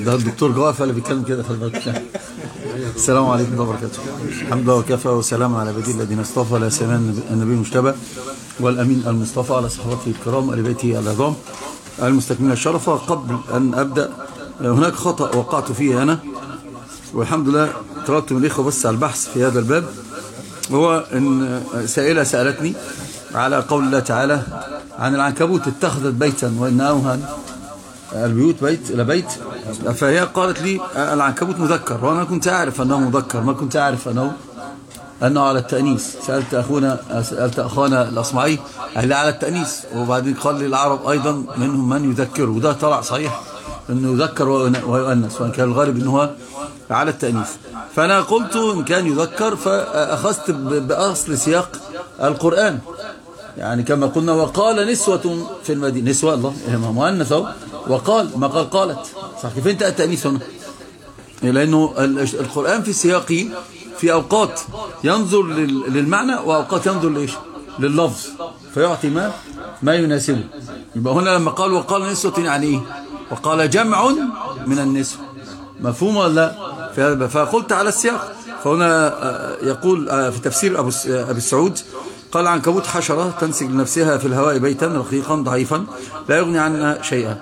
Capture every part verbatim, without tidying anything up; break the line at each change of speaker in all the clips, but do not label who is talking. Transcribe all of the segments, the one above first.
ده الدكتور جوافة اللي بيتكلم كده في البركة. السلام عليكم ورحمة الله وبركاته. الحمد لله وكفى وسلام على عباده الذين اصطفى، لا سيما النبي المجتبى والأمين المصطفى على صحابته الكرام وآل بيته العظام المستكملين الشرف. قبل أن أبدأ، هناك خطأ وقعت فيه أنا، والحمد لله طلبت من الإخوة بس على البحث في هذا الباب، وهو أن سائلة سألتني على قول الله تعالى عن العنكبوت اتخذت بيتا وإن أوهن البيوت بيت إلى بيت، فهي قالت لي العنكبوت مذكر، وأنا كنت أعرف أنه مذكر، ما كنت أعرف أنه أنه على التأنيث. سألت أخونا سألت أخانا الأصمعي قال لي على التأنيث، وبعدين قال لي العرب أيضا منهم من يذكر، وده طلع صحيح أنه يذكر ويؤنث، وإن كان الغالب أنه على التأنيث. فأنا قلت إن كان يذكر فأخذت بأصل سياق القرآن، يعني كما قلنا وقال نسوة في المدينة، نسوة الله مؤنثة، وقال ما قال قالت، صح؟ كيف انت التأنيث هنا؟ لأنه القرآن في سياقه في أوقات ينظر للمعنى وأوقات ينظر لإيش؟ لللفظ، فيعطي ما ما يناسبه. يبقى هنا لما قال وقال نسوة يعني إيه؟ وقال جمع من النسوة، مفهوم ولا لا؟ فقلت على السياق. فهنا يقول في تفسير أبو السعود قال عنكبوت حشرة تنسج لنفسها في الهواء بيتا رقيقا ضعيفا لا يغني عنها شيئا.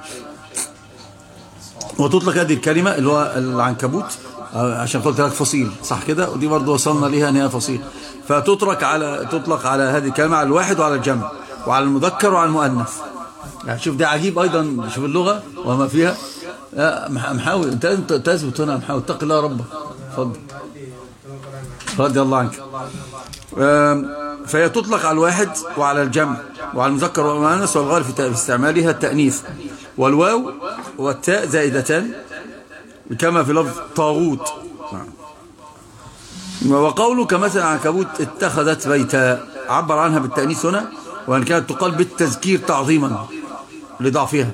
وتطلق هذه الكلمة اللي هو العنكبوت عشان قلت لك فصيل، صح كده؟ ودي برضه وصلنا ليها ان هي فصيل، فتطلق على تطلق على هذه الكلمة على الواحد وعلى الجمع وعلى المذكر وعلى المؤنث. يعني شوف ده عجيب ايضا، شوف اللغة وما فيها. محاول انت تثبت هنا، محاول اتق الله ربك. اتفضل رضي الله عنك. فهي تطلق على الواحد وعلى الجمع وعلى المذكر والمؤنث، والغالب في استعمالها التأنيث، والواو والتاء زائدتان كما في لفظ طاغوت. وقوله كمثل عنكبوت اتخذت بيتا عبر عنها بالتأنيث هنا، وان كانت تقال بالتذكير تعظيما لضعفها،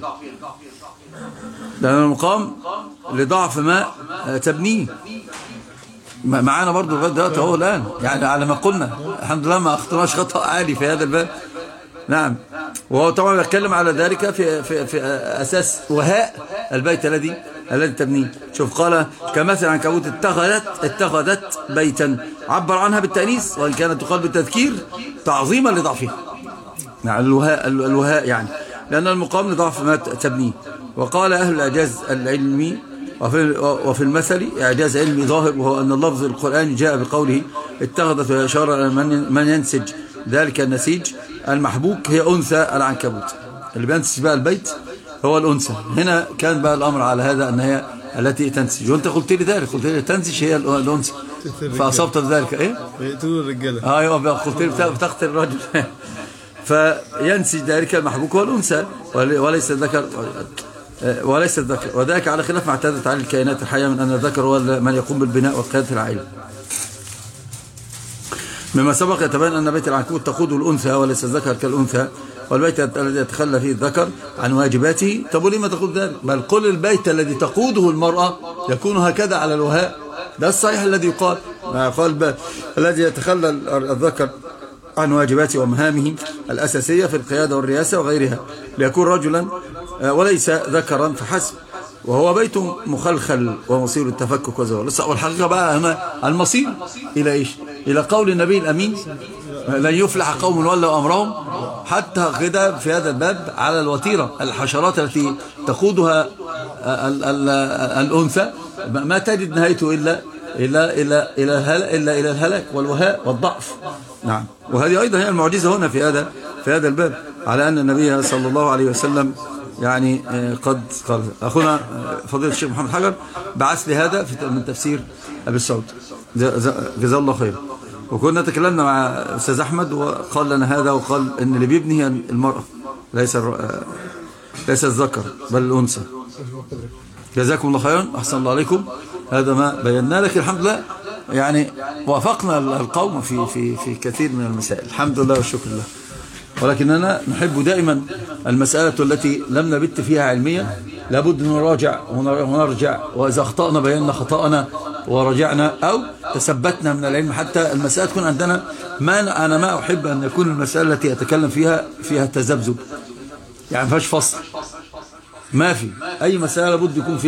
لأن المقام لضعف ما تبنيه. معانا برضو لغايه دلوقتي اهو الان، يعني على ما قلنا الحمد لله ما اخطناش خطأ عالي في هذا الباب. نعم. وهو طبعا بيتكلم على ذلك في في في اساس وهاء البيت الذي الذي تبنيه. شوف قال كمثل عنكبوت اتخذت اتخذت بيتا عبر عنها بالتأنيث، وان كانت تقال بالتذكير تعظيما لضعفها. نعم الوهاء الوهاء يعني لان المقام لضعف ما تبنيه. وقال اهل الاعجاز العلمي وفي, وفي المثل إعجاز علمي ظاهر، وهو أن اللفظ القرآن جاء بقوله اتخذت، وإشارة إلى من ينسج ذلك النسيج المحبوك هي أنثى العنكبوت، اللي بينسج بقى البيت هو الأنثى. هنا كان بقى الأمر على هذا أن هي التي تنسج، وأنت قلت لي ذلك، قلت لي تنسج هي الأنثى، فأصبت ذلك إيه؟ يقتلوا الرجالة. أيوة قلت لي بتقتل الرجل. فينسج ذلك المحبوك هو الأنثى وليس الذكر وليس الذكر، وذلك على خلاف ما اعتادت عليه الكائنات الحية من أن الذكر هو من يقوم بالبناء وقيادة العائلة. مما سبق يتبين أن بيت العنكبوت تقوده الأنثى وليس الذكر كالأنثى، والبيت الذي يتخلى فيه الذكر عن واجباته. طب لما تقول ذلك؟ بل قل البيت الذي تقوده المرأة يكون هكذا على الوهاء، ده الصحيح الذي يقال. ما قال الذي يتخلى الذكر عن واجباته ومهامه الأساسية في القيادة والرئاسة وغيرها ليكون رجلا وليس ذكرا فحسب، وهو بيت مخلخل ومصير التفكك وزوال. والحقيقة بقى هنا المصير إلى إيش؟ إلى قول النبي الأمين لن يفلح قوم ولوا أمرهم حتى كده في هذا الباب على الوتيرة الحشرات التي تقودها ال ال الأنثى ما تجد نهايته إلا إلى إلى إلى إلا إلى الهلاك والوهاء والضعف. نعم. وهذه أيضا هي المعجزة هنا في هذا في هذا الباب، على أن النبي صلى الله عليه وسلم يعني قد قال. أخونا فضيلة الشيخ محمد حجر بعث لي هذا من تفسير أبي السعود، جزاه الله خير. وكنا تكلمنا مع أستاذ أحمد وقال لنا هذا، وقال أن اللي بيبني هي المرأة ليس ليس الذكر بل الأنثى. جزاكم الله خيرا، أحسن الله عليكم. هذا ما بينا لك الحمد لله، يعني وافقنا القوم في في في كثير من المسائل الحمد لله والشكر لله. ولكننا نحب دائما المسألة التي لم نبت فيها علميا لابد نراجع ونرجع، وإذا أخطأنا بينا خطأنا ورجعنا أو تثبتنا من العلم حتى المسألة تكون عندنا. ما أنا ما أحب أن يكون المسألة التي أتكلم فيها فيها تذبذب، يعني ما فيهاش فصل، ما في أي مسألة لابد يكون فيها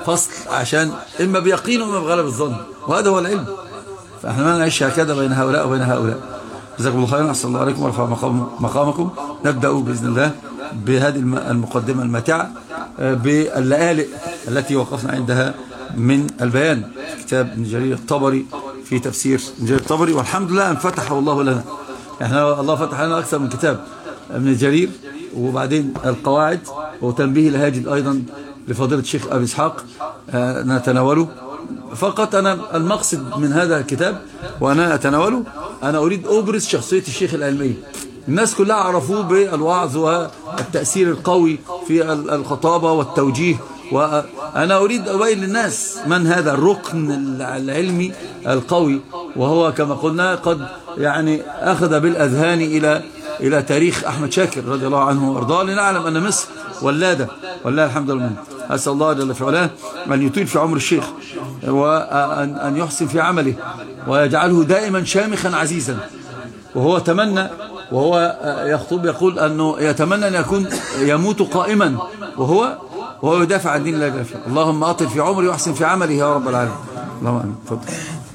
فصل عشان إما بيقين وإما بغلب الظن، وهذا هو العلم. فإحنا ما نعيش هكذا بين هؤلاء وبين هؤلاء. جزاكم الله خيرا، أحسن الله عليكم ورفع مقامكم. نبدأ بإذن الله بهذه المقدمة الماتعة باللآلئ التي وقفنا عندها من البيان، كتاب ابن جرير الطبري في تفسير ابن جرير الطبري، والحمد لله أن فتحه الله لنا. احنا الله فتح لنا أكثر من كتاب ابن جرير، وبعدين القواعد وتنبيه الهاجد أيضا لفضيلة الشيخ أبي إسحاق نتناوله. فقط أنا المقصد من هذا الكتاب وأنا أتناوله، أنا أريد أبرز شخصية الشيخ العلمية. الناس كلها عرفوه بالوعظ والتأثير القوي في الخطابة والتوجيه، وأنا أريد أبين للناس من هذا الركن العلمي القوي، وهو كما قلنا قد يعني أخذ بالأذهان إلى إلى تاريخ أحمد شاكر رضي الله عنه وأرضاه، لنعلم أن مصر ولادة والله الحمد لله. أسأل الله جل في علاه أن يطيل في عمر الشيخ، وأن يحسن في عمله، ويجعله دائما شامخا عزيزا. وهو تمنى وهو يخطب يقول أنه يتمنى أن يكون يموت قائما وهو وهو يدافع عن دين الله جل في علاه. اللهم أطل في عمري وأحسن في عمله يا رب العالمين. اللهم آمين. تفضل.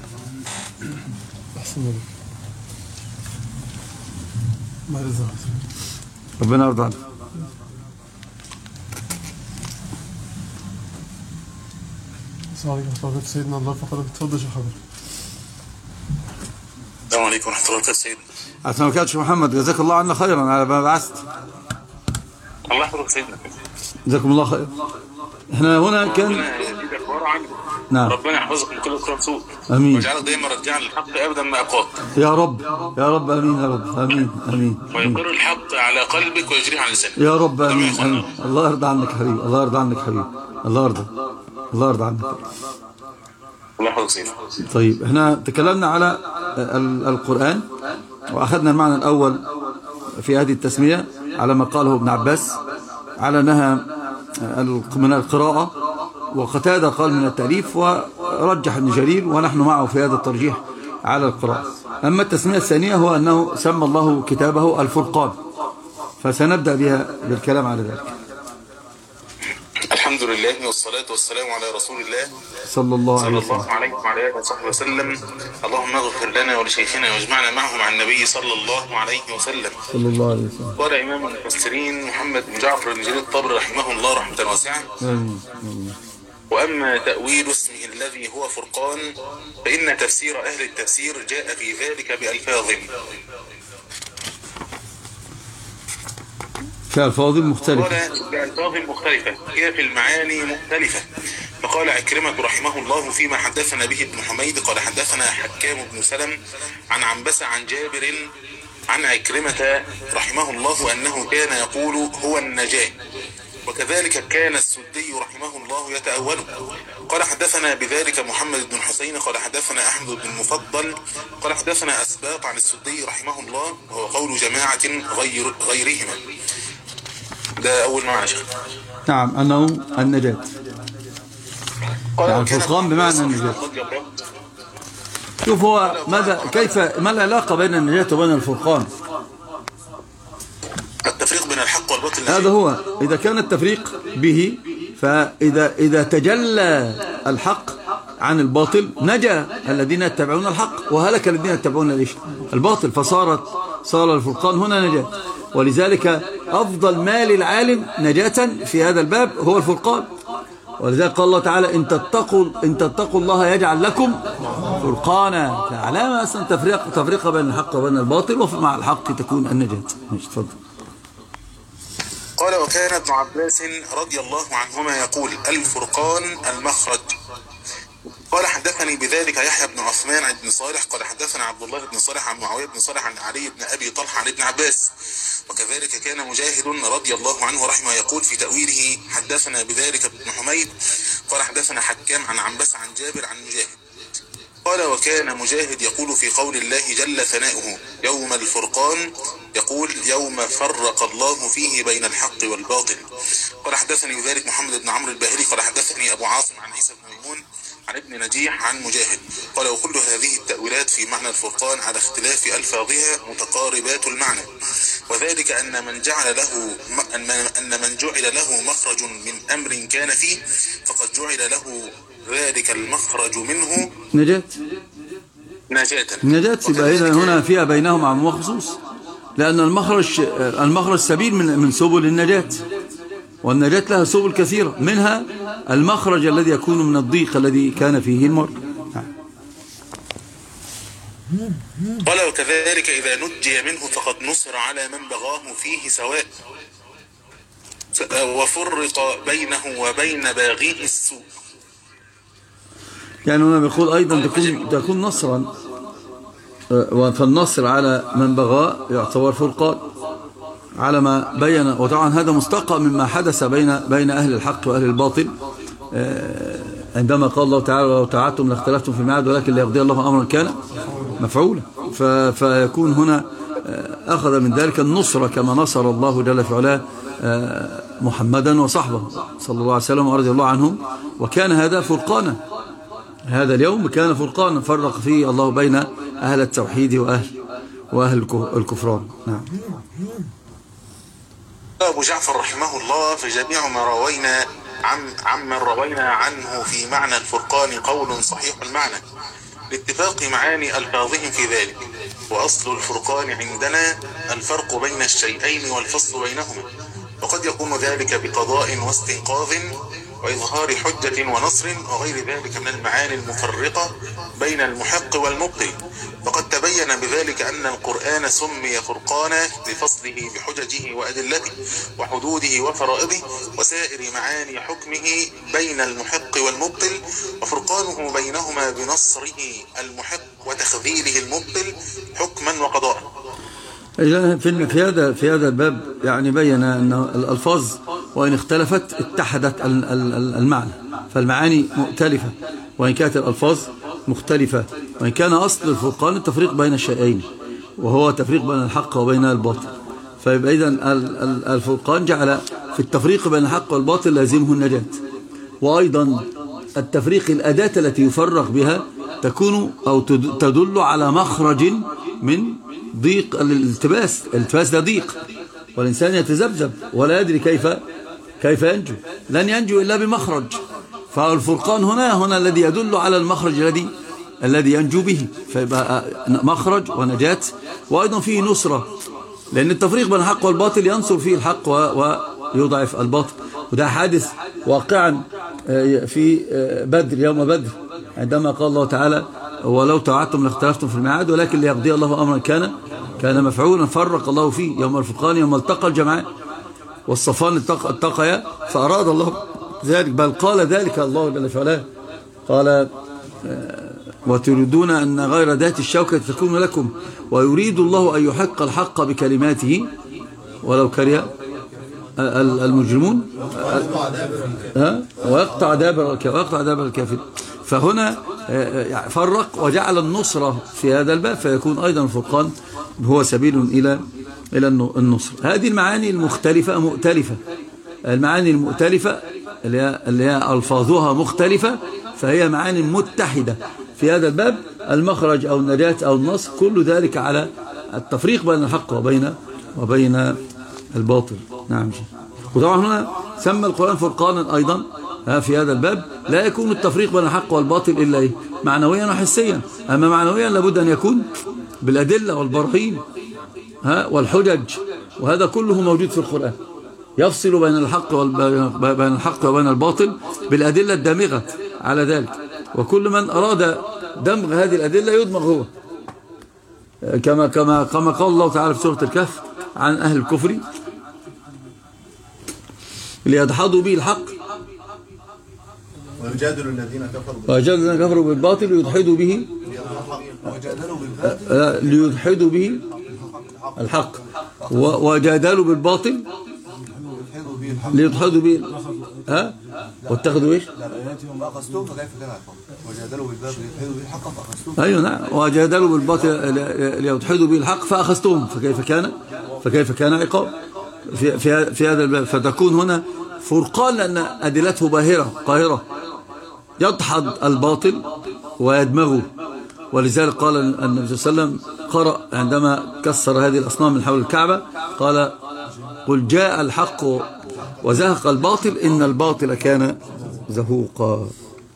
ربنا يرضى عنك.
السلام عليكم ورحمة الله وبركاته سيدنا. الله فقدك. اتفضل يا شيخ حضرتك.
السلام عليكم ورحمة الله وبركاته سيدنا.
أهلا وسهلا شيخ محمد، جزاك الله عنا خيرا على ما بعثت.
الله يحفظك سيدنا.
جزاكم الله خير. احنا هنا كان
نعم. ربنا يحفظك من كل كرام سوء.
امين.
واجعلك دايما رجعا للحق ابدا ما ابقاك.
يا رب يا رب امين يا رب امين امين.
ويقر الحق على قلبك ويجريه على لسانك.
يا رب امين امين. الله يرضى عنك حبيبي، الله يرضى عنك حبيبي، الله يرضى الله يرضى عنك.
الله يحفظك سيدنا.
طيب احنا تكلمنا على القرآن، واخذنا المعنى الاول في هذه التسمية على ما قاله ابن عباس على انها من القراءة، وقتادة قال من التأليف، ورجح ابن جرير ونحن معه في هذا الترجيح على القراءة. أما التسمية الثانية هو أنه سمى الله كتابه الفرقان، فسنبدأ بها بالكلام على ذلك.
الحمد لله والصلاة والسلام على رسول الله
صلى الله عليه
وسلم. صلى الله عليه وعلى آله وصحبه وسلم. اللهم اغفر لنا ولشيخنا واجمعنا معه مع النبي صلى الله عليه وسلم.
صلى الله عليه وسلم.
قال إمام المفسرين محمد بن جعفر بن جرير الطبري رحمه الله رحمة واسعة: وأما تأويل اسمه الذي هو فرقان فإن تفسير أهل التفسير جاء في ذلك بألفاظ
كألفاظ مختلفة.
قال بألفاظ مختلفة هي في المعاني مختلفة. فقال عكرمة رحمه الله فيما حدثنا به ابن حميد قال حدثنا حكام بن سلم عن عنبسة عن جابر عن عكرمة رحمه الله أنه كان يقول هو النجاة، وكذلك كان السدي رحمه الله يتأوله. قال حدثنا بذلك محمد بن حسين قال حدثنا أحمد بن المفضل قال حدثنا أسباط عن السدي رحمه الله، وهو قول جماعة غير غيرهما. ده أول معنى شيخ.
نعم، أنه النجاة، يعني الفرقان بمعنى النجاة. شوف هو ماذا كيف ما العلاقة بين النجاة وبين الفرقان؟
التفريق بين الحق والباطل.
هذا هو. إذا كان التفريق به، فإذا إذا تجلى الحق عن الباطل نجا الذين يتبعون الحق، وهلك الذين يتبعون ليش الباطل، فصارت صار الفرقان هنا نجاة. ولذلك أفضل ما للعالم نجاة في هذا الباب هو الفرقان. ولذلك قال الله تعالى إن تتقوا إن تتقوا الله يجعل لكم فرقانا. فعلامة أصلا تفريق تفريق بين الحق وبين الباطل، ومع الحق تكون النجاة. ماشي، تفضل.
قال وكان ابن عباس رضي الله عنهما يقول الفرقان المخرج. قال حدثني بذلك يحيى بن عثمان عن ابن صالح قال حدثنا عبد الله بن صالح عن معاوية بن صالح عن علي بن أبي طلحة عن ابن عباس. وكذلك كان مجاهد رضي الله عنه رحمه يقول في تأويله حدثنا بذلك ابن حميد قال حدثنا حكام عن عنبس عن جابر عن مجاهد. قال وكان مجاهد يقول في قول الله جل ثناؤه يوم الفرقان يقول يوم فرق الله فيه بين الحق والباطل. قال حدثني بذلك محمد بن عمرو الباهلي قال حدثني أبو عاصم عن عيسى بن ميمون عن ابن نجيح عن مجاهد قال: وكل هذه التأويلات في معنى الفرقان على اختلاف ألفاظها متقاربات المعنى، وذلك أن من جعل له أن من جعل له مخرج من أمر كان فيه فقد جعل له ذلك المخرج منه
نجاة
نجاة
نجاة يبقى هنا فيها بينهم عم وخصوص، لأن المخرج المخرج سبيل من من سبل النجاة، والنجاة لها سبل كثيرة، منها المخرج الذي يكون من الضيق الذي كان فيه المرء.
قال: وكذلك إذا نجي منه فقد نصر على من بغاه فيه سواء، وفرق بينه وبين باغيه السوء.
يعني هنا بيقول أيضا تكون, تكون نصرا، فالنصر على من بغاه يعتبر فرقان على ما بين. وطبعا هذا مستقى مما حدث بين بين أهل الحق وأهل الباطل، عندما قال الله تعالى: لو تعدتم لاختلفتم في الميعاد ولكن ليقضي الله أمرا كان مفعولا. فيكون هنا أخذ من ذلك النصرة كما نصر الله جل في علاه محمدا وصحبه صلى الله عليه وسلم ورضي الله عنهم، وكان هذا فرقانا. هذا اليوم كان فرقانا فرق فيه الله بين أهل التوحيد وأهل وأهل الكفران. نعم.
أبو جعفر رحمه الله: في جميع ما روينا عن عمن روينا عنه في معنى الفرقان قول صحيح المعنى لاتفاق معاني ألفاظهم في ذلك، وأصل الفرقان عندنا الفرق بين الشيئين والفصل بينهما، وقد يكون ذلك بقضاء واستنقاذ وإظهار حجة ونصر وغير ذلك من المعاني المفرقة بين المحق والمبطل. فقد تبين بذلك أن القرآن سمي فرقانا لفصله بحججه وأدلته وحدوده وفرائضه وسائر معاني حكمه بين المحق والمبطل، وفرقانه بينهما بنصره المحق وتخذيله المبطل حكما وقضاء.
في هذا في هذا الباب يعني بين أن الألفاظ وإن اختلفت اتحدت المعنى، فالمعاني مختلفة وإن كانت الألفاظ مختلفة، وإن كان أصل الفرقان التفريق بين الشيئين وهو تفريق بين الحق وبين الباطل. فيبقى إذن الفرقان جعل في التفريق بين الحق والباطل لازمه النجاة، وأيضا التفريق الأداة التي يفرق بها تكون أو تدل على مخرج من ضيق الالتباس. الالتباس ده ضيق، والإنسان يتذبذب ولا يدري كيف كيف ينجو، لن ينجو إلا بمخرج. فالفرقان هنا هنا الذي يدل على المخرج الذي الذي ينجو به، فيبقى مخرج ونجاة، وأيضا فيه نصرة، لأن التفريق بين الحق والباطل ينصر فيه الحق ويضعف الباطل. وده حادث واقعا في بدر، يوم بدر، عندما قال الله تعالى: ولو توعدتم لاختلفتم في الميعاد ولكن ليقضي الله أمرا كان كان مفعولا. فرق الله فيه يوم الفرقان، يوم التقى الجمعان والصفان التقيا، فأراد الله ذلك، بل قال ذلك الله جل في علاه، قال: وتريدون أن غير ذات الشوكة تكون لكم ويريد الله أن يحق الحق بكلماته ولو كره المجرمون ويقطع دابر الكافر. فهنا فرق وجعل النصرة في هذا الباب، فيكون أيضا الفرقان هو سبيل إلى إلى النصر. هذه المعاني المختلفة مؤتلفة، المعاني المؤتلفة اللي هي ألفاظها مختلفة، فهي معاني متحدة في هذا الباب، المخرج أو النجاة أو النصر، كل ذلك على التفريق بين الحق وبين وبين الباطل. نعم. وطبعا هنا سمى القرآن فرقانا أيضا في هذا الباب. لا يكون التفريق بين الحق والباطل إلا إيه؟ معنويا وحسيا. أما معنويا لابد أن يكون بالأدلة والبراهين والحجج، وهذا كله موجود في القرآن، يفصل بين الحق بين الحق وبين الباطل بالأدلة الدامغة على ذلك، وكل من أراد دمغ هذه الأدلة يدمغ هو، كما كما كما قال الله تعالى في سورة الكهف عن أهل الكفر: ليدحضوا به الحق
ويجادل الذين كفروا
ويجادل الذين كفروا بالباطل ليدحضوا به ليدحضوا به الحق وجادلوا بالباطل ليدحضوا به ها واتخذوا ايش؟
اياتهم اخذتم فكيف كان عقاب وجادلوا بالباطل ليدحضوا به الحق فاخذتم.
ايوه نعم، وجادلوا بالباطل ليدحضوا به الحق فاخذتم فكيف كان فكيف كان عقاب في في في هذا الباب. فتكون هنا فرقان لأن أدلته باهرة قاهرة، يدحض الباطل ويدمغه. ولذلك قال النبي صلى الله عليه وسلم قرأ عندما كسر هذه الأصنام من حول الكعبة قال قل جاء الحق وزهق الباطل إن الباطل كان زهوقا.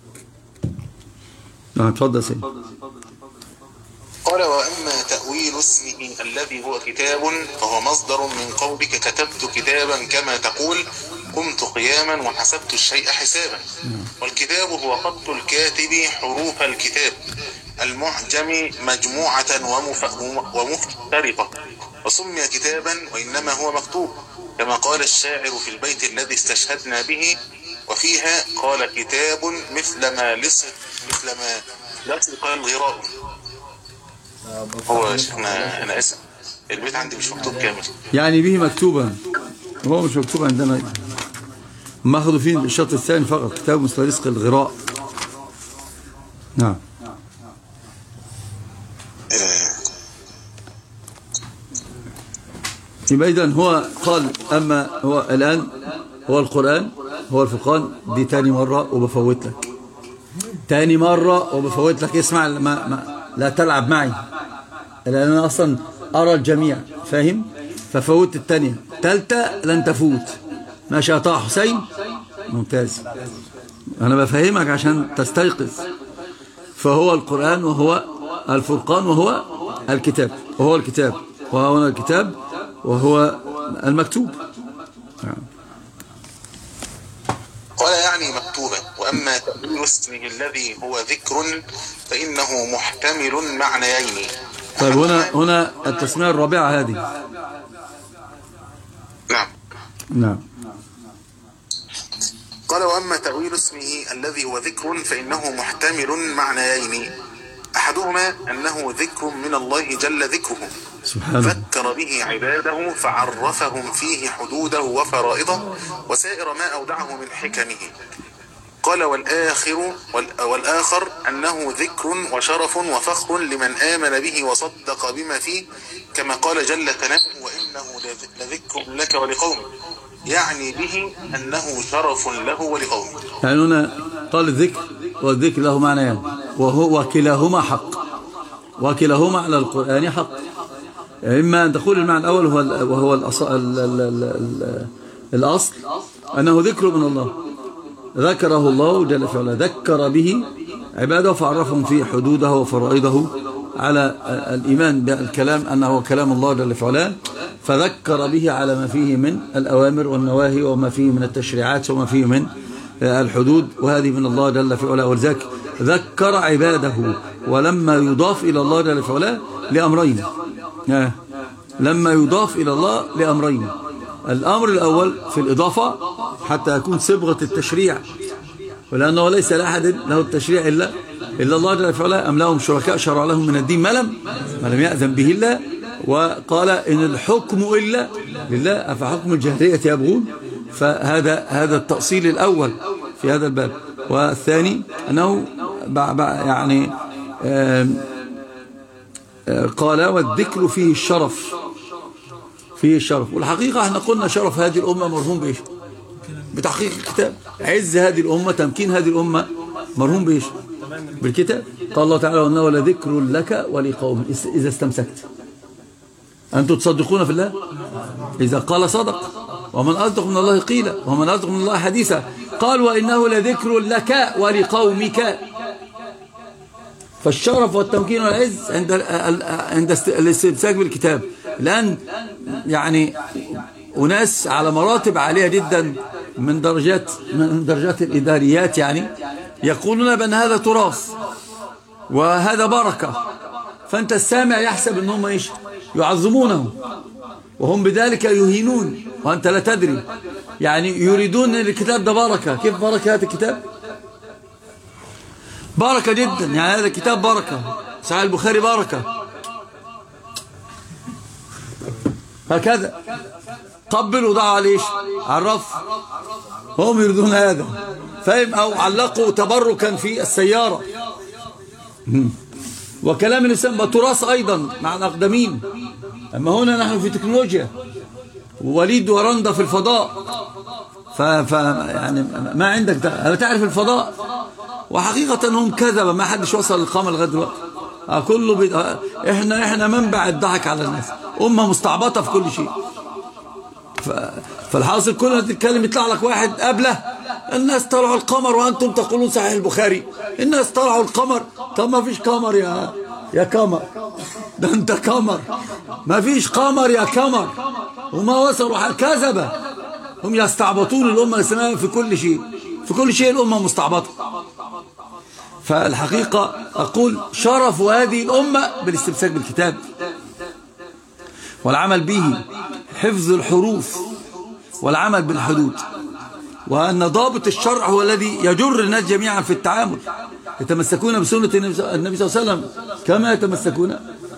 نعم تفضل سيدي.
قال وأما تأويل اسمه الذي هو كتاب فهو مصدر من قولك كتبت كتابا كما تقول قمت قياما وحسبت الشيء حسابا. والكتاب هو خط الكاتب حروف الكتاب المعجم مجموعة ومفترقة وسمي كتابا وإنما هو مكتوب كما قال الشاعر في البيت الذي استشهدنا به وفيها قال كتاب مثل ما لصق مثل ما لصق الغراء. هو شيخنا أنا آسف البيت عندي مش مكتوب كامل
يعني به مكتوبا هو مش مكتوب عندنا ما أخذوا فيه الشرط الثاني فقط كتاب مثل رزق الغراء. نعم يبقى إذن هو قال أما هو الآن هو القرآن هو الفرقان دي تاني مرة وبفوت لك تاني مرة وبفوت لك اسمع ما ما لا تلعب معي لأن أنا أصلا أرى الجميع فاهم ففوت التانية تالتة لن تفوت ماشي يا طه حسين ممتاز أنا بفهمك عشان تستيقظ. فهو القرآن وهو الفرقان وهو الكتاب وهو الكتاب وهو الكتاب وهو المكتوب.
قال يعني مكتوبا. وأما تأويل اسمه الذي هو ذكر فإنه محتمل معنيين.
طيب هنا هنا التسمية الرابعة هذه.
نعم
نعم.
قال وأما تأويل اسمه الذي هو ذكر فإنه محتمل معنيين أحدهما أنه ذكر من الله جل ذكره سبحانه ذكر به عباده فعرفهم فيه حدوده وفرائضه وسائر ما أودعه من حكمه. قال والآخر والآخر أنه ذكر وشرف وفخر لمن آمن به وصدق بما فيه كما قال جل ثناؤه وإنه لذكر لك ولقومك يعني به أنه شرف له ولقومه.
يعني هنا قال الذكر والذكر له معنى يعني وهو وكلاهما حق وكلاهما على القرآن حق. إما أن تقول المعنى الأول وهو الأصل أنه ذكر من الله ذكره الله جل وعلا ذكر به عباده فعرفهم في حدوده وفرائضه على الإيمان بالكلام أنه كلام الله جل وعلا فذكر به على ما فيه من الأوامر والنواهي وما فيه من التشريعات وما فيه من الحدود وهذه من الله جل وعلا. ولذلك ذكر عباده ولما يضاف إلى الله جل وعلا لأمرين لما يضاف إلى الله لأمرين. الأمر الأول في الإضافة حتى يكون صبغة التشريع ولأنه ليس لأحد له التشريع إلا إلا الله جل وعلا أم لهم شركاء شرع لهم من الدين ما لم ما لم يأذن به الله. وقال إن الحكم إلا لله أفحكم الجاهلية يبغون. فهذا هذا التأصيل الأول في هذا الباب. والثاني أنه يعني قال والذكر فيه الشرف فيه الشرف. والحقيقة احنا قلنا شرف هذه الأمة مرهون بإيش؟ بتحقيق الكتاب. عز هذه الأمة تمكين هذه الأمة مرهون بإيش؟ بالكتاب. قال الله تعالى وإنه لذكر لك ولقومك إذا استمسكت. أنتم تصدقون في الله؟ إذا قال صدق ومن أصدق من الله قيلا ومن أصدق من الله حديثا. قال وإنه لذكر لك ولقومك. فالشرف والتمكين والعز عند عند الاستمساك بالكتاب. الآن يعني أناس على مراتب عالية جدا من درجات من درجات الإداريات يعني يقولون بأن هذا تراث وهذا بركة. فأنت السامع يحسب أنهم إيش يعظمونه وهم بذلك يهينون وأنت لا تدري. يعني يريدون الكتاب ده بركة. كيف بركة هذا الكتاب؟ بركة جدا. يعني هذا الكتاب بركة. صحيح البخاري بركة هكذا. طبلوا وضعوا على ايش؟ على الرف. هم يريدون هذا فاهم. او علقوا تبركا في السيارة. وكلام الإنسان تراث أيضا مع الأقدمين. أما هنا نحن في تكنولوجيا وليد ورندا في الفضاء. ف... ف... يعني ما عندك ده. هل تعرف الفضاء وحقيقة هم كذبة، ما حدش وصل للقامة لغاية دلوقتي. كله بي... احنا احنا منبع الضحك على الناس، أمة مستعبطة في كل شيء. ف... فالحاصل كل ما تتكلم يطلع لك واحد قبله، الناس طلعوا القمر وأنتم تقولون صحيح البخاري، الناس طلعوا القمر. طب ما فيش قمر يا يا قمر، ده انت قمر، ما فيش قمر يا قمر. وما وصلوا كذبة، هم يستعبطون الأمة الإسلامية في كل شيء، في كل شيء الأمة مستعبطة. فالحقيقة أقول شرف هذه الأمة بالاستمساك بالكتاب والعمل به، حفظ الحروف والعمل بالحدود، وأن ضابط الشرع هو الذي يجر الناس جميعا في التعامل، يتمسكون بسنة النبي صلى الله عليه وسلم كما يتمسكون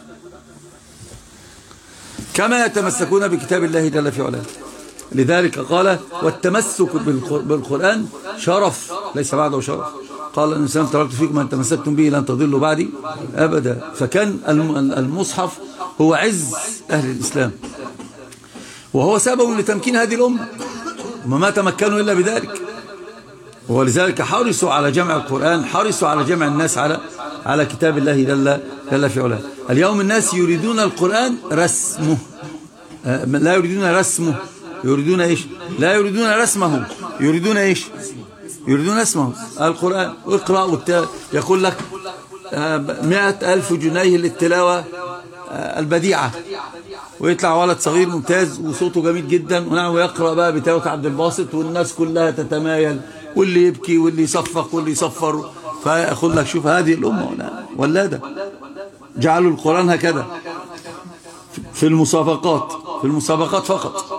كما يتمسكون بكتاب الله جل في علاه. لذلك قال والتمسك بالقرآن شرف ليس بعده شرف. قال النبي صلى الله عليه وسلم تركت فيكم أن تمسكتم به لن تضلوا بعدي أبدا. فكان المصحف هو عز أهل الإسلام، وهو سبب لتمكين هذه الأمة، وما تمكنوا إلا بذلك. ولذلك حرصوا على جمع القرآن، حرصوا على جمع الناس على على كتاب الله جل جل في علاه. اليوم الناس يريدون القرآن رسمه، لا يريدون رسمه، يريدون ايش؟ لا يريدون رسمه، يريدون ايش؟ يريدون اسمه القرآن. واقرأ وت... يقول لك مئة ألف جنيه للتلاوة البديعة، ويطلع ولد صغير ممتاز وصوته جميل جدا ونعم ويقرأ بقى بتلاوة عبد الباسط، والناس كلها تتمايل، واللي يبكي واللي يصفق واللي يصفر. فيقول لك شوف هذه الأمة ولادة، جعلوا القرآن هكذا في المسابقات، في المسابقات فقط.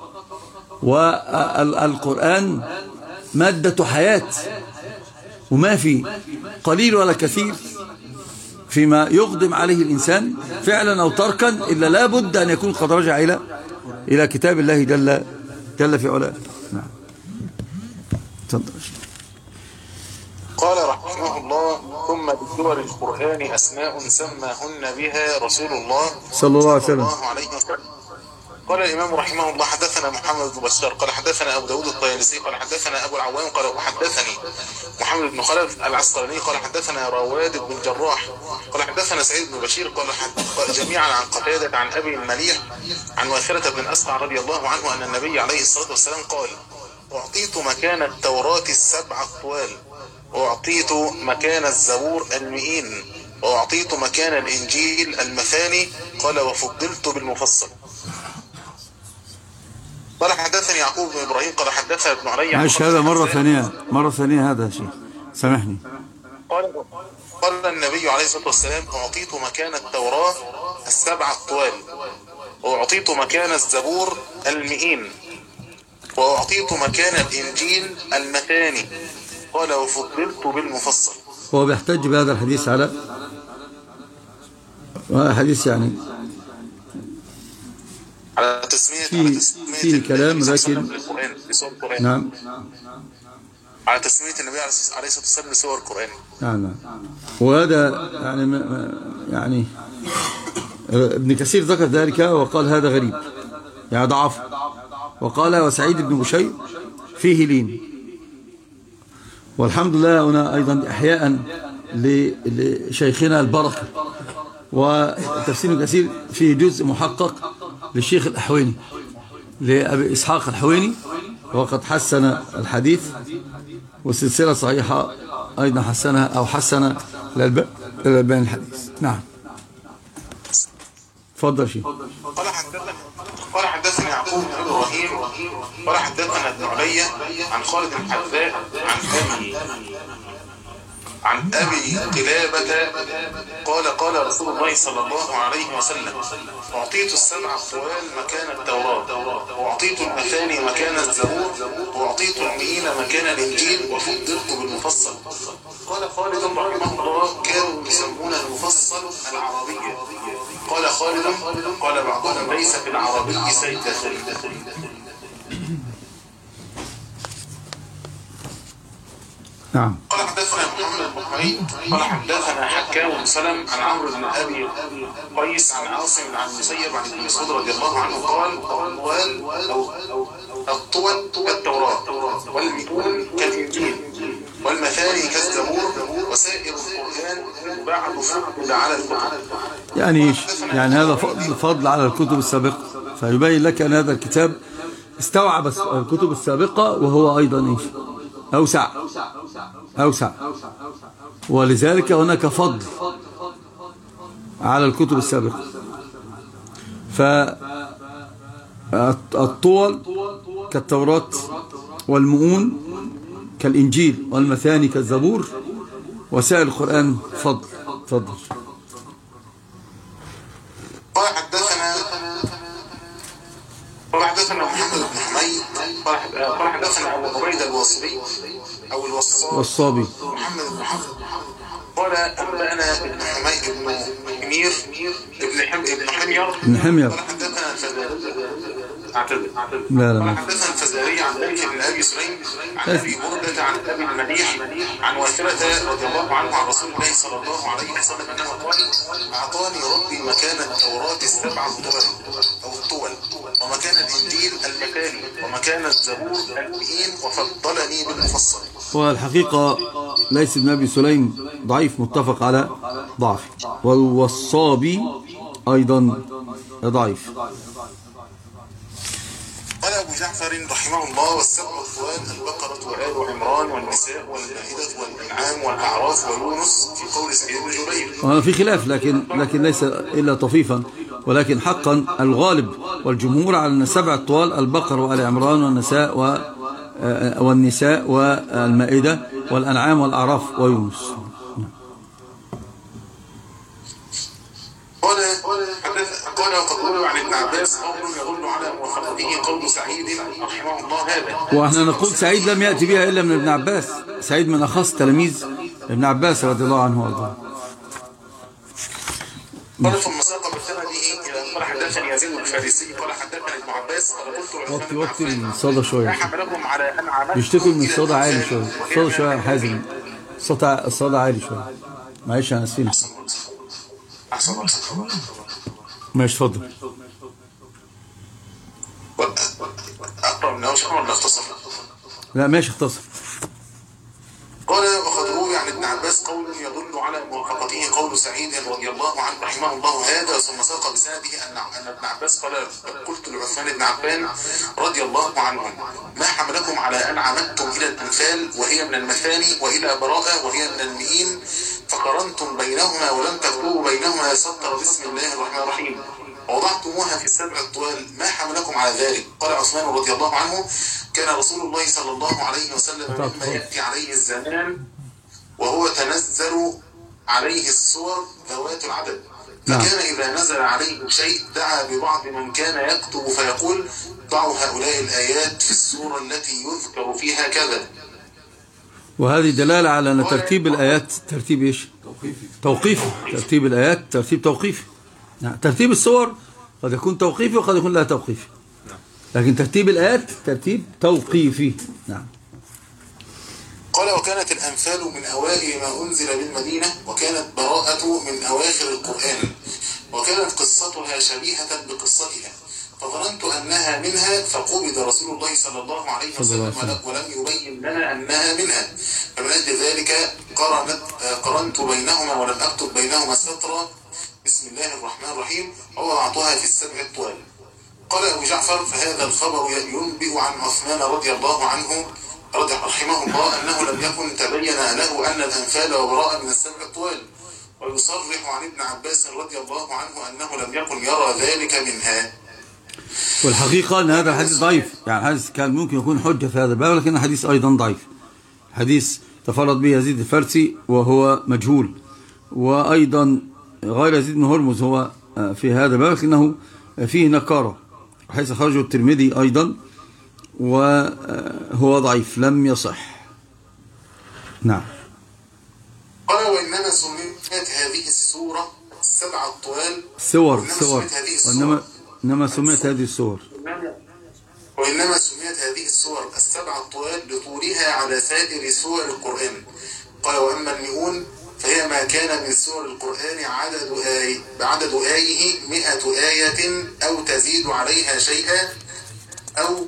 والقرآن مادة حياة، وما في قليل ولا كثير فيما يقدم عليه الإنسان فعلا أو تركا إلا لا بد أن يكون قد رجع إلى إلى كتاب الله جل جل في علاه. نعم. تفضل.
قال رحمه الله ثم بسور القرآن أسماء سماهن بها رسول الله
صلى الله عليه وسلم.
قال الإمام رحمه الله حدثنا محمد بن بشار قال حدثنا أبو داود الطيالسي قال حدثنا أبو العوام قال وحدثني محمد بن خلف العسقلاني قال حدثنا رواد بن الجراح قال حدثنا سعيد بن بشير قال جميعا عن قتادة عن أبي المليح عن واثرة بن أسقع رضي الله عنه أن النبي عليه الصلاة والسلام قال أعطيت مكان التوراة السبع الطوال، وأعطيت مكان الزبور المئين، وأعطيت مكان الإنجيل المثاني، قال وفضلت بالمفصل. قال حدثني يعقوب بن إبراهيم قال حدثنا ابن علي.
معلش هذا مرة ثانية، مرة ثانية هذا شيء سامحني.
قال قال النبي عليه الصلاة والسلام أعطيت مكان التوراة السبع الطوال، وأعطيت مكان الزبور المئين، وأعطيت مكان الإنجيل المثاني، قال وفضلت بالمفصل.
هو بيحتج بهذا الحديث على حديث يعني
على تسمية
فيه, فيه كلام لكن نعم
على تسمية النبي عليه الصلاة والسلام لسور القرآن.
نعم نعم. وهذا يعني يعني ابن كثير ذكر ذلك وقال هذا غريب يعني ضعف، وقال وسعيد بن بشير فيه لين. والحمد لله هنا أيضا إحياء لشيخنا البركة، وتفسير كثير فيه جزء محقق للشيخ الأحويني لأبي إسحاق الحويني، وقد حسن الحديث، والسلسلة صحيحة أيضا حسنها أو حسن الألباني الحديث. نعم تفضل شيخ.
قال حدثنا قال حدثني يعقوب بن إبراهيم قال حدثنا ابن علي عن خالد الحذاء عن أبي عن أبي قلابة قال قال رسول الله صلى الله عليه وسلم أعطيت السبع الطوال مكان التوراة، وأعطيت المثاني مكان الزبور، وأعطيت المئين مكان الإنجيل، وفضلت بالمفصل. قال خالد رحمه الله كانوا يسمون المفصل العربية. قال خالد قال بعضهم ليس في العربي سيدة.
نعم.
قال حدثنا محمد بن حميد قال حدثنا حكام بن سلم عن عمرو بن ابي قيس عن عاصم عن المسيب عن ابن مسعود رضي الله عنه قال الطوال او الطول كالتوراة، والمئون كالإنجيل، والمثاني كالزبور، وسائر القرآن بعد فضل على الكتب.
يعني ايش؟ يعني هذا فضل فضل على الكتب السابقة، فيبين لك أن هذا الكتاب استوعب الكتب السابقة وهو أيضا ايش؟ أوسع أوسع، ولذلك هناك فضل على الكتب السابقة. فالطول كالتوراة، والمؤون كالإنجيل، والمثاني كالزبور، وسائر القرآن فضل. فضل.
قال حدثنا قال حدثنا محمد بن حميد قال حدثنا أبو عبيد الواصبي أو الوصابي
والصابي
محمد بن حميد قال أنبأنا ابن حميد بن حمير ابن حم ابن حمير
ابن حمير
قال حدثنا الفزاري اعتذر
لا لا
قال حدثنا الفزاري عن مالك بن أبي سليم عن أبي بردة عن أبي المليح عن واثرة رضي الله عنه عن رسول الله صلى الله عليه وسلم أنه قال أعطاني ربي مكان التوراة السبع الطول أو الطول، ومكان الإنجيل المكاني، ومكان الزبور المئين، وفضلني بالمفصل.
والحقيقة ليس ابن أبي سليم ضعيف متفق على ضعف، والوصابي أيضا ضعيف.
قال أبو جعفر رحمه الله: والسبع الطوال البقرة وآل عمران والنساء والمائدة والأنعام والأعراف ويونس، في قول سعيد بن جبير.
وهذا في خلاف، لكن لكن ليس إلا طفيفا، ولكن حقا الغالب والجمهور على أن سبع الطوال البقر وآل عمران والنساء و والنساء والمائدة والأنعام والأعراف ويونس.
قال قال وقد روى عن ابن عباس قول يدل على موافقته قول سعيد رحمه الله هذا.
واحنا نقول سعيد لم يأتي بها إلا من ابن عباس، سعيد من أخص تلاميذ ابن عباس رضي الله عنه وارضاه.
قال ثم ساق بسنده الى قال حدثني يزيد الفارسي قال حدثني ابن عباس قال قلت
وقت وقت الصدى شويه،
حملكم على ان عملت
يشتكوا من الصدى عالي شويه، الصدى شويه حازم، الصوت الصدى عالي شويه، معلش انا اسفين.
احسن
ماشي اتفضل.
اقرا من اوشك ولا اختصر؟
لا ماشي اختصر.
قال وقد روي عن ابن عباس قول يدل على موافقته قول سعيد رضي الله عنه رحمه الله هذا، ثم ساق بسنده ان ان ابن عباس قال قلت لعثمان بن عفان رضي الله عنهم: ما حملكم على ان عمدتم الى الانفال وهي من المثاني، والى براءه وهي من المئين، فقرنتم بينهما ولم تكتبوا بينهما سطر بسم الله الرحمن الرحيم، ووضعتموها في السبع الطوال، ما حملكم على ذلك؟ قال عثمان رضي الله عنه: كان رسول الله صلى الله عليه وسلم مما يأتي عليه الزمان وهو تنزل عليه الصور ذوات العدد، فكان إذا نزل عليه شيء دعا ببعض من كان يكتب فيقول: ضعوا هؤلاء الآيات في السورة التي يذكر فيها كذا.
وهذه دلالة على أن ترتيب الآيات ترتيب إيش؟ توقيفي. ترتيب الآيات ترتيب توقيفي. يعني ترتيب السور قد يكون توقيفي وقد يكون لا توقيفي، لكن ترتيب الآيات ترتيب توقيفي. نعم.
قال وكانت الأنفال من أوائل ما أنزل بالمدينة، وكانت براءة من أواخر القرآن، وكانت قصتها شبيهة بقصتها، فظننت أنها منها، فقبض رسول الله صلى الله عليه وسلم ولم يبين لنا أنها منها، فمن أجل ذلك قرنت قرنت بينهما ولم أكتب بينهما سطرا بسم الله الرحمن الرحيم، ووضعتها في السبع الطوال. قال أبو جعفر: فهذا الخبر ينبئ عن عثمان رضي الله عنه رضي رحمه الله أنه لم يكن تبين له أن الأنفال وبراء من السبع الطوال، ويصرح عن ابن عباس رضي الله عنه أنه لم يكن يرى ذلك منها.
والحقيقة أن هذا الحديث ضعيف، يعني الحديث كان ممكن يكون حجة في هذا الباب، لكن الحديث أيضا ضعيف. حديث تفرد به يزيد الفارسي وهو مجهول، وأيضا غير يزيد بن هرمز هو في هذا الباب لكنه فيه نكارة، حيث خرجه الترمذي أيضا وهو ضعيف لم يصح. نعم.
قال وإنما سميت هذه السورة السبع الطوال
سور سور وإنما إنما سميت هذه السور
وإنما سميت هذه السور السبع الطوال لطولها على سائر سور القرآن. قال وأما المئون فهي ما كان من سور القرآن عدد آي بعدد آيه مئة آية أو تزيد عليها شيئا أو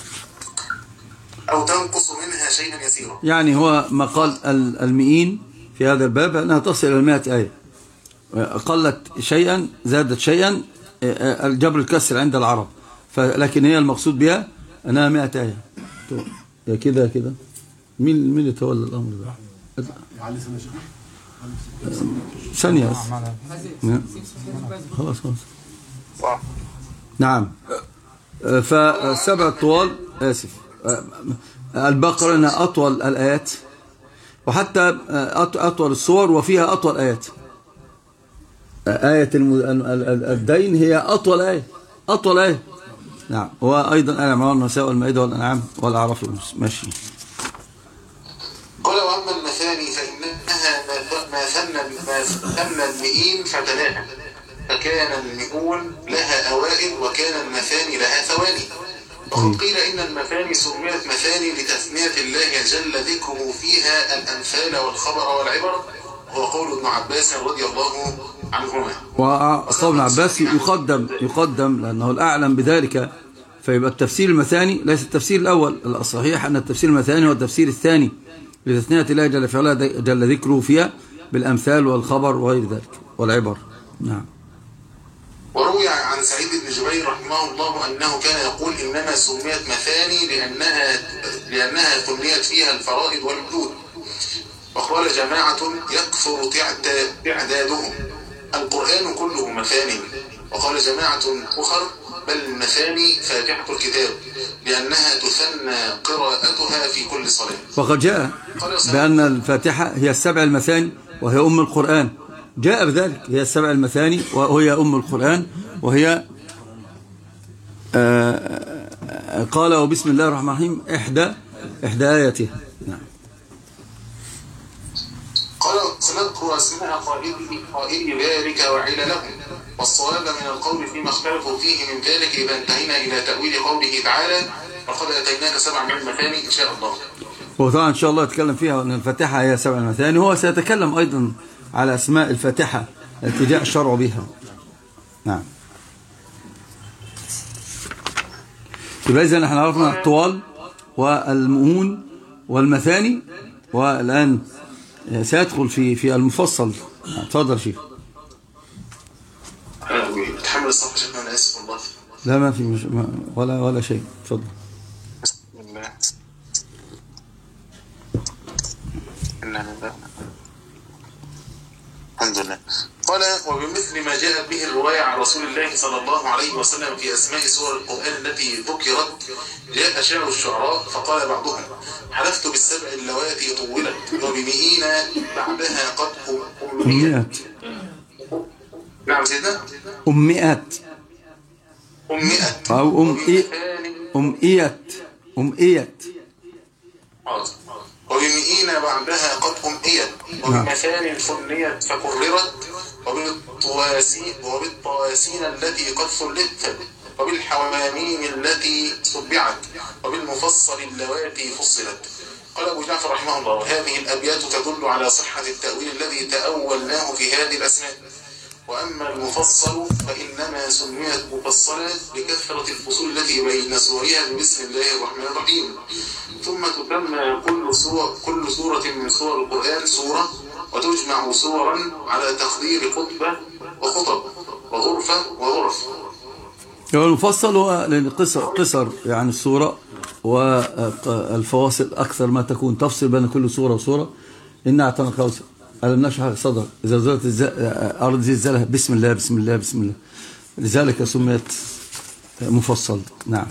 أو تنقص منها شيئا يسيرا.
يعني هو ما قال المئين في هذا الباب أنها تصل إلى مئة آية، قلت شيئا زادت شيئا، الجبر الكسر عند العرب، لكن هي المقصود بها أنها مئة آية. يا كده كده مين مين اللي تولى الأمر ده؟ ثانية خلاص خلاص. نعم. فالسبع الطوال آسف البقرة أنها أطول الآيات، وحتى أطول الصور وفيها أطول آيات. آية الدين هي أطول آية أطول آية. نعم. وأيضا آل عمران والنساء والمائدة والأنعام والأعراف ماشي.
قال وأما المثاني فإنها ما ثنى ما ثنى المئين فتلاها، فكان المئون لها أوائل وكان المثاني لها ثواني. وقد قيل إن المثاني سميت مثاني لتثنية الله جل ذكره فيها الأمثال والخبر والعبر، وهو قول ابن عباس رضي الله عنهما.
وقول ابن عباس يقدم يقدم لأنه الأعلم بذلك، فيبقى التفسير المثاني ليس التفسير الأول. الصحيح أن التفسير المثاني هو التفسير الثاني لتثنية الله جل فعلا جل ذكره فيها بالأمثال والخبر وغير ذلك والعبر. نعم.
وروي عن سعيد بن جبير رحمه الله أنه كان يقول إنما سميت مثاني لأنها لأنها ثنيت فيها الفرائض والحدود. وقال جماعة يكثر تعدادهم القرآن كله مثاني. وقال جماعة أخر بل المثاني فاتحة الكتاب لأنها تثنى قراءتها في كل صلاة.
وقد جاء بأن الفاتحة هي السبع المثاني وهي أم القرآن، جاء بذلك هي السبع المثاني وهي أم القرآن، وهي آه قال وبسم الله الرحمن الرحيم إحدى إحدى آياته. نعم.
قال سنذكر أسماء قائل ذلك وعللهم والصواب من القول فيما اختلفوا فيه من ذلك إذا انتهينا إلى تأويل قوله تعالى وقد أتيناك سبع من المثاني إن شاء الله.
وطبعا إن شاء الله يتكلم فيها أن الفاتحة هي سبع المثاني. هو سيتكلم أيضا على أسماء الفاتحة التي جاء الشرع بها. نعم. يبقى إذن احنا عرفنا الطوال والمؤون والمثاني، والآن سيدخل في في المفصل. تفضل شيخ.
تحمل الصفحة شيخنا أنا آسف والله.
لا ما في مش ما ولا ولا شيء. تفضل.
بسم الله. إننا الحمد لله. قال وبمثل ما جاءت به الرواية عن رسول الله صلى الله عليه وسلم في أسماء سور القرآن التي ذكرت جاء شعر الشعراء فقال بعضهم حلفت بالسبع اللواتي طولت وبمئين بعدها قد أمئت. نعم سيدنا
أمئت
أمئت
أو أمئت أمئت أمئت
وبمئين بعدها قد أمئت وبمثاني ثنيت فكررت وبالطواسين وبالطواسين التي قد ثلثت وبالحواميم التي سبعت وبالمفصل اللواتي فصلت. قال أبو جعفر رحمه الله هذه الأبيات تدل على صحة التأويل الذي تأولناه في هذه الأسماء. وأما المفصل فإنما سميت مفصلا لكثرة الفصول التي بين سورها بسم الله الرحمن الرحيم. ثم تسمى كل سورة كل سورة من سور القرآن سورة، وتجمع سورا على تقدير خطبة وخطب وغرفة وغرف.
المفصل هو قصر قصر يعني السورة، والفواصل أكثر ما تكون تفصل بين كل سورة وسورة. إنا أعطينا الكوثر ألم نشرح صدرك إذا زلزلت الأرض زلزالها بسم الله بسم الله بسم الله، لذلك سميت مفصل. نعم.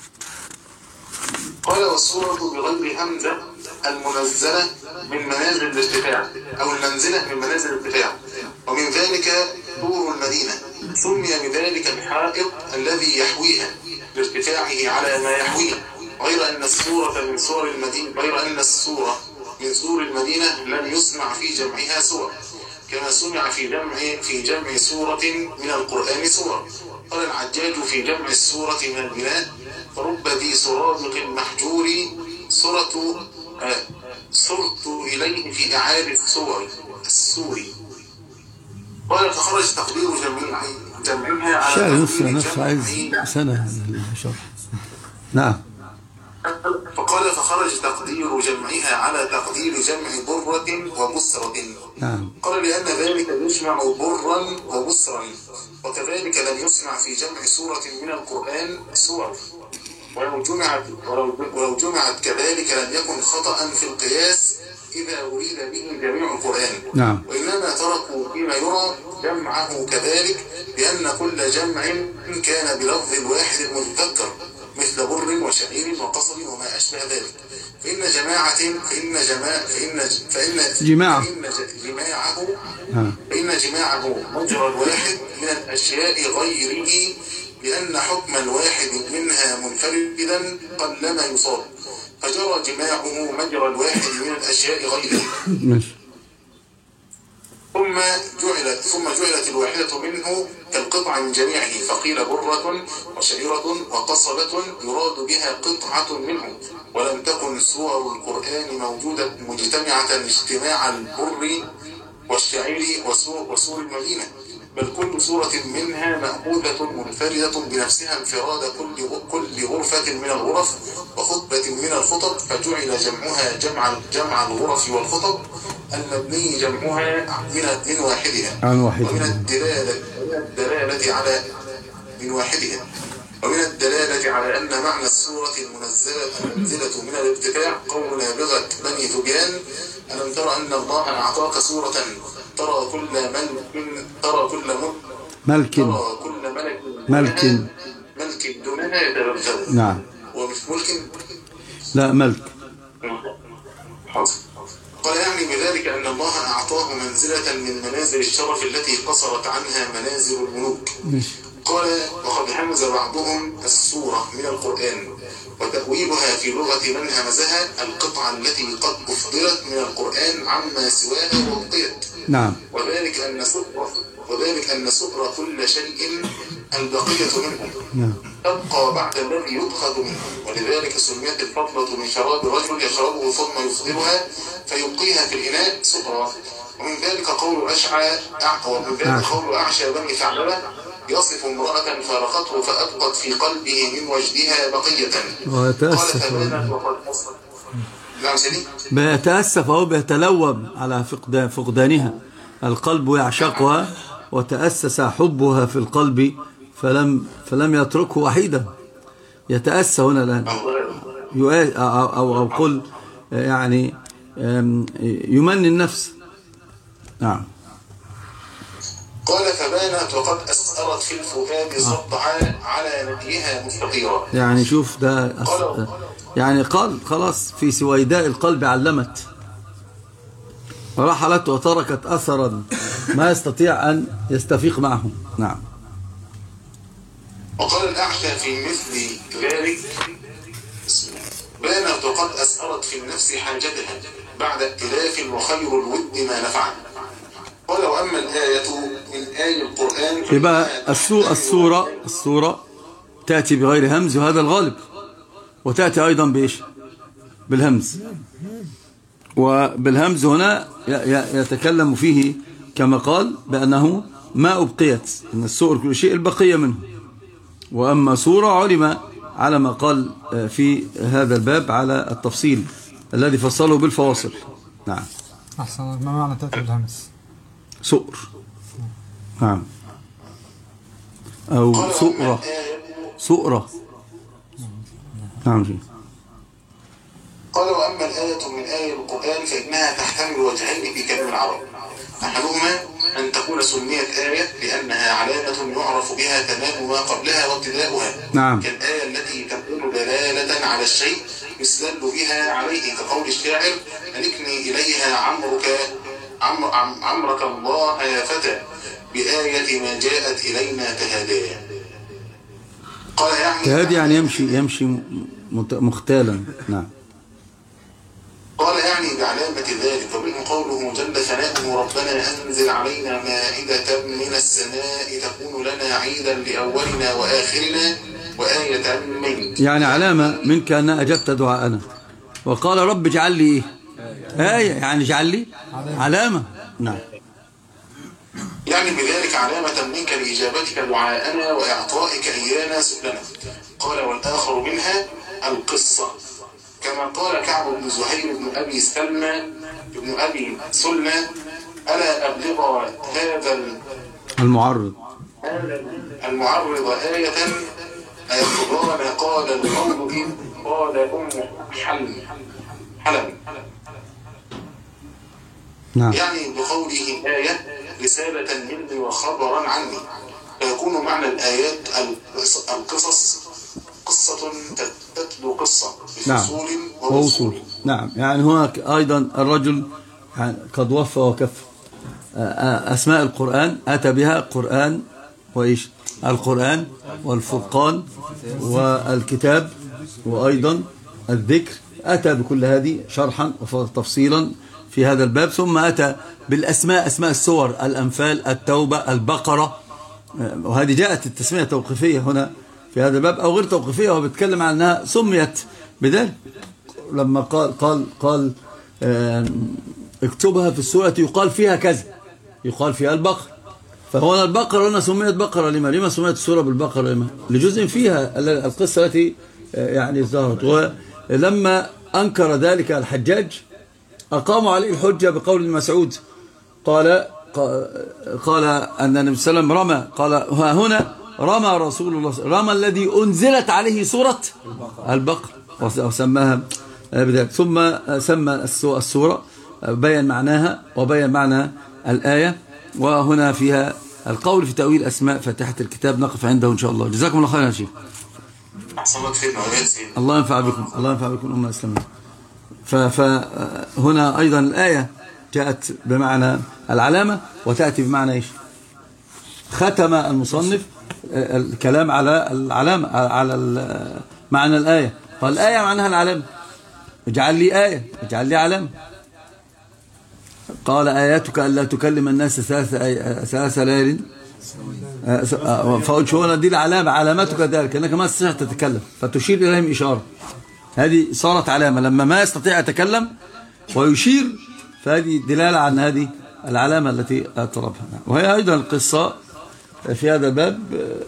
قال والسورة بغير همزة المنزلة من منازل الارتفاع أو المنزلة من منازل الارتفاع، ومن ذلك طور المدينة سمي بذلك الحائط الذي يحويها لارتفاعه على ما يحويه، غير أن السورة من سور المدينة غير أن السورة من سور المدينة لم يسمع في جمعها سور كما سمع في جمع في جمع سورة من القرآن سورة. قال العجاج في جمع السورة من البناء فرب ذي سرادق محجور سورة آه سرت إليه في إعادة السور السوري. قال فخرج تقدير جميع جمعها على
شعر نص نص عايز سنة الشرح. نعم.
فقال فخرج تقدير جمعها على تقدير جمع برة وبسرة
نعم.
قال لأن ذلك يجمع برا وبسرا، وكذلك لم يسمع في جمع سورة من القرآن سور، ولو جمعت, ولو, ولو جمعت كذلك لم يكن خطأ في القياس إذا أريد به جميع القرآن.
نعم.
وإنما تركوا فيما يرى جمعه كذلك لأن كل جمع كان بلفظ الواحد المذكر مثل بر وشعير وقصر وما أشبه ذلك، فإن جماعة فإن جماعة فإن فإن
جماعة
فإن جماعه فإن جماعه مجرى الواحد من الأشياء غيره، لأن حكم الواحد منها منفردا قلما يصاب، فجرى جماعه مجرى الواحد من الأشياء غيره. ثم جعلت ثم جعلت الواحدة منه كالقطع من جميعه، فقيل برة وشعيرة وقصبة يراد بها قطعة منه، ولم تكن سور القرآن موجودة مجتمعة اجتماع البر والشعير وسور, وسور المدينة، بل كل سورة منها مأخوذة منفردة بنفسها انفراد كل كل غرفة من الغرف وخطبة من الخطب، فجعل جمعها جمع جمع الغرف والخطب المبني جمعها من من واحدها ومن الدلالة من الدلالة على من واحدها ومن الدلالة على أن معنى السورة المنزلة المنزلة من الارتفاع قول نابغة بني ذبيان: ألم ترى أن الله أعطاك سورة ترى كل ملك ترى كل ملك ترى كل ملك
ملك
ملك دونها يتبدل.
نعم.
ومش ملك،
لا ملك.
حاضر. قال يعني بذلك أن الله أعطاه منزلة من منازل الشرف التي قصرت عنها منازل الملوك. قال: وقد همز بعضهم السورة من القرآن، وتأويلها في لغة من همزها القطعة التي قد أفضلت من القرآن عما سواها وابقيت.
نعم.
وذلك أن سؤر وذلك أن سؤر كل شيء البقية منه
نعم.
تبقى بعد الذي يؤخذ منه، ولذلك سميت الفضلة من شراب رجل يشربه ثم يفضلها فيبقيها في الإناء سؤرا. ومن ذلك قول أشعى ومن ذلك قول أعشى بني ثعلبة يصف امرأة فارقته فأبقت في قلبه من وجدها بقية.
ويتأسف بيتأسف أو بيتلوم على فقدان فقدانها، القلب يعشقها وتأسس حبها في القلب فلم فلم يتركه وحيدا. يتأسى هنا الآن أو أو أو قل يعني يمني النفس. نعم.
قال: فبانت وقد أسأرت في الفؤاد صدعا على نبيها مستقيرا.
يعني شوف ده أس... يعني قال خلاص في سويداء القلب علمت ورحلت وتركت أثرا ما يستطيع أن يستفيق معه. نعم.
وقال الأعشى في مثل ذلك: بانت وقد أسأرت في النفس حاجتها بعد ائتلاف وخير الود ما نفعها. قال: وأما الآية من آي القرآن
يبقى السورة السورة تأتي بغير همز وهذا الغالب، وتأتي أيضا بإيش؟ بالهمز. وبالهمز هنا يتكلم فيه كما قال بأنه ما أبقيت، أن السور كل شيء البقية منه. وأما سورة علم على ما قال في هذا الباب على التفصيل الذي فصله بالفواصل. نعم.
أحسن. ما معنى تأتي بالهمز؟
سؤر. نعم. أو سؤرة سؤرة. نعم جي.
قال: وأما الآية من آي القرآن فإنها تحتمل وجهين في كلام العرب، أحدهما أن تكون سميت آية لأنها علامة يعرف بها تمام ما قبلها وابتداؤها.
نعم.
كالآية التي تكون دلالة على الشيء يستدل بها عليه، كقول الشاعر: ألكني إليها عمرك عمر عمرك الله يا فتى بآية ما جاءت إلينا تهاديا. قال: يعني
تهادي يعني يمشي يمشي مختالا. نعم.
قال: يعني بعلامة ذلك، ومنه قوله جل ثناؤه: ربنا أنزل علينا مائدة من السماء تكون لنا عيدا لأولنا وآخرنا وآية منك.
يعني علامة منك أن أجبت دعاءنا. وقال: رب اجعل لي إيه؟ آية، يعني اجعل لي علامة. نعم.
يعني بذلك علامة منك لإجابتك دعاءنا وإعطائك إيانا سؤلنا. قال: والآخر منها القصة، كما قال كعب بن زهير بن أبي سلمى بن أبي سلمى ألا أبلغ هذا
المعرض
المعرض آية أيبلغان قال القول إذ قال أم حلم حلم
نعم.
يعني بقوله آية رسالة مني وخبرا عني، فيكون معنى الآيات القصص قصة تتلو قصة بفصول
نعم. ووصول. نعم، يعني هناك أيضا الرجل قد وفى وكف أسماء القرآن أتى بها قرآن وإيش القرآن والفرقان والكتاب وأيضا الذكر، أتى بكل هذه شرحا وتفصيلا في هذا الباب. ثم أتى بالأسماء، أسماء السور، الأنفال، التوبة، البقرة، وهذه جاءت التسمية توقيفية هنا في هذا الباب أو غير توقيفية، وهو بيتكلم عن أنها سميت بذلك لما قال قال قال اكتبها في السورة يقال فيها كذا، يقال فيها البقرة. فهنا البقرة هنا سميت بقرة لما؟ لما سميت السورة بالبقرة لما؟ لجزء فيها القصة التي يعني ظهرت. ولما أنكر ذلك الحجاج أقاموا عليه الحجة بقول مسعود قال قال أن النبي صلى الله عليه وسلم رمى، قال ها هنا رمى رسول الله رمى الذي أنزلت عليه سورة البقرة وسماها بذلك. ثم سمى السورة، بيّن معناها وبيّن معنى الآية، وهنا فيها القول في تأويل أسماء فاتحة الكتاب. نقف عنده إن شاء الله. جزاكم الله خيرا يا شيخ. الله ينفع بكم، الله ينفع بكم أمة الإسلامية. فهنا أيضا الآية جاءت بمعنى العلامة وتأتي بمعنى إيش؟ ختم المصنف الكلام على العلامة، على معنى الآية. فالآية معناها العلامة، اجعل لي آية، اجعل لي علامة. قال آياتك ألا تكلم الناس ثلاث ليال فقلت هنا دي العلامة، علامتك ذلك أنك ما تستطيع تتكلم فتشير إليهم إشارة، هذه صارت علامة. لما ما يستطيع يتكلم ويشير فهذه دلالة عن هذه العلامة التي طلبها. وهي أيضا القصة في هذا الباب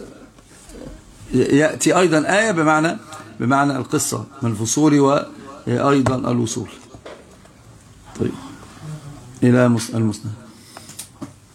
يأتي أيضا آية بمعنى بمعنى القصة من الفصول وأيضا الوصول. طيب إلى المسند.